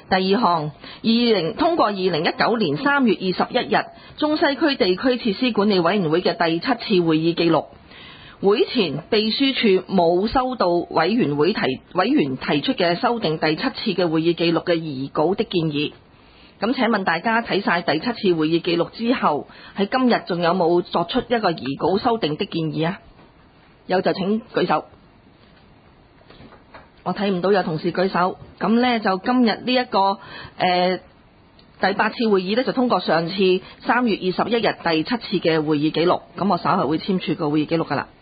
第二項，通過2019年3月21日中西區地區設施管理委員會嘅第7次會議記錄。會前秘書處冇收到委員提出嘅修訂第7次嘅會議記錄嘅擬稿的建議。咁請問大家睇晒第7次會議記錄之後，喺今日仲有冇作出一個擬稿修訂的建議啊？有就請舉手。我睇唔到有同事舉手，咁呢，就今日呢一個第8次會議呢，就通過上次3月21日第7次嘅會議記錄，咁我稍後會簽署個會議記錄㗎啦。